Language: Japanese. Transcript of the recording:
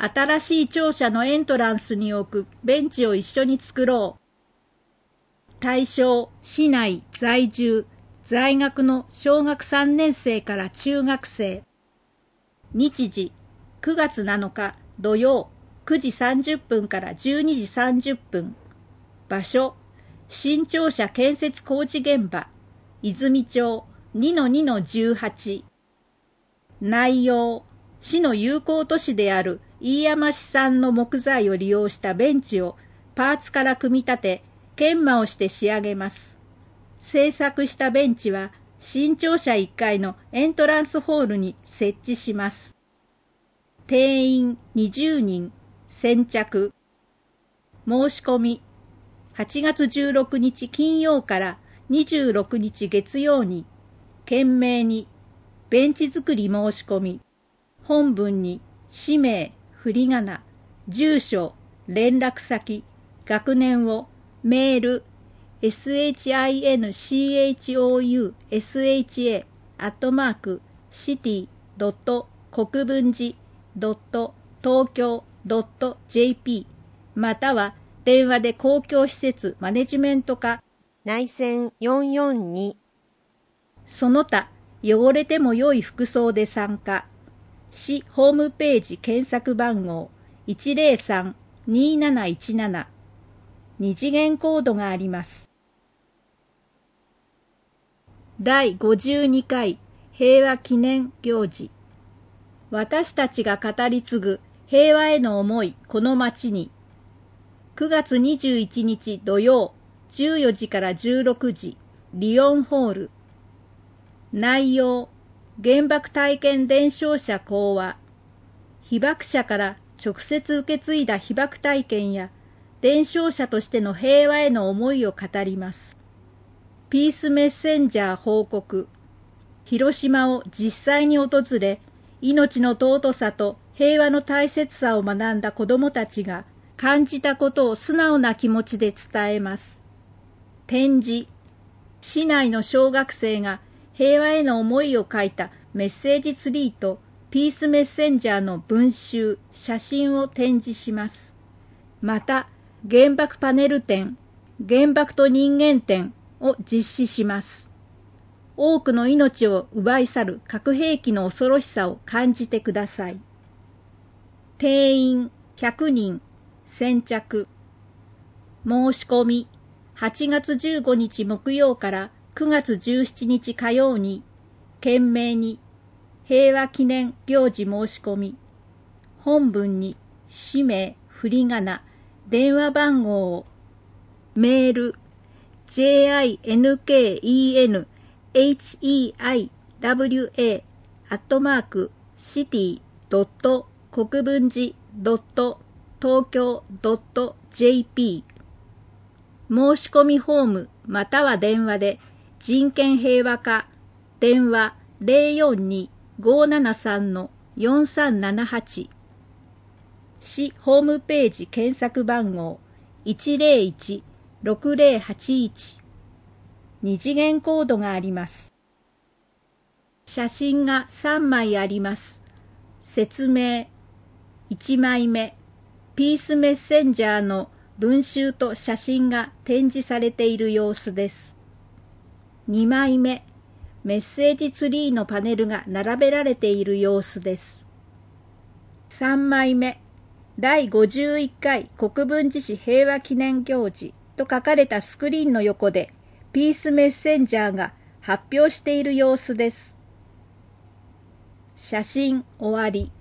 新しい庁舎のエントランスに置くベンチを一緒に作ろう。対象、市内在住、在学の小学3年生から中学生。日時、9月7日土曜、9時30分から12時30分。場所、新庁舎建設工事現場、泉町 2-2-18。内容、市の友好都市である飯山市産の木材を利用したベンチをパーツから組み立て、研磨をして仕上げます。製作したベンチは新庁舎1階のエントランスホールに設置します。定員20人、先着。申し込み、8月16日金曜から26日月曜に、懸命に、ベンチ作り申し込み、本文に氏名、振り仮名、住所、連絡先、学年をメール、shinchousha@city. 国分寺 .tokyo.jp または電話で公共施設マネジメント課内線442。 その他汚れても良い服装で参加。市ホームページ検索番号 103-2717。二次元コードがあります。第52回平和記念行事。私たちが語り継ぐ平和への思いこの街に。9月21日土曜14時から16時リオンホール。内容、原爆体験伝承者講話。被爆者から直接受け継いだ被爆体験や伝承者としての平和への思いを語ります。ピースメッセンジャー報告。広島を実際に訪れ、命の尊さと平和の大切さを学んだ子どもたちが感じたことを素直な気持ちで伝えます。展示。市内の小学生が平和への思いを書いたメッセージツリーとピースメッセンジャーの文集、写真を展示します。また、原爆パネル展、原爆と人間展を実施します。多くの命を奪い去る核兵器の恐ろしさを感じてください。定員100人、先着。申し込み、8月15日木曜から9月17日火曜に、懸命に、平和記念行事申し込み、本文に氏名、振り仮名、電話番号を、メール、jinkenheawa@city. 国分寺 .tokyo.jp 申し込みフォームまたは電話で人権平和課電話 042-573-4378 市ホームページ検索番号 101-6081 二次元コードがあります。写真が3枚あります。説明1枚目、ピースメッセンジャーの文集と写真が展示されている様子です。2枚目、メッセージツリーのパネルが並べられている様子です。3枚目、第51回国分寺市平和記念行事と書かれたスクリーンの横でピースメッセンジャーが発表している様子です。写真終わり。